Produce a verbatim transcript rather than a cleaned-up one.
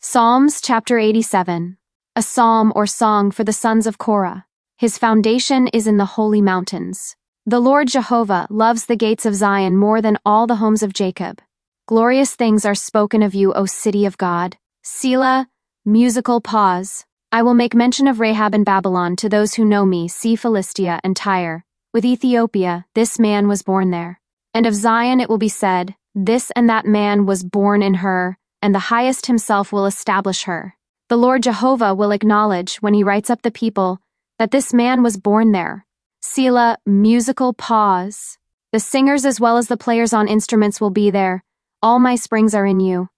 Psalms chapter eighty-seven. A psalm or song for the sons of Korah. His foundation is in the holy mountains. The Lord Jehovah loves the gates of Zion more than all the homes of Jacob. Glorious things are spoken of you, O city of God. Selah, musical pause. I will make mention of Rahab and Babylon to those who know me, see Philistia and Tyre. With Ethiopia, this man was born there. And of Zion it will be said, this and that man was born in her, and the Highest himself will establish her. The Lord Jehovah will acknowledge, when he writes up the people, that this man was born there. Selah, musical pause. The singers as well as the players on instruments will be there. All my springs are in you.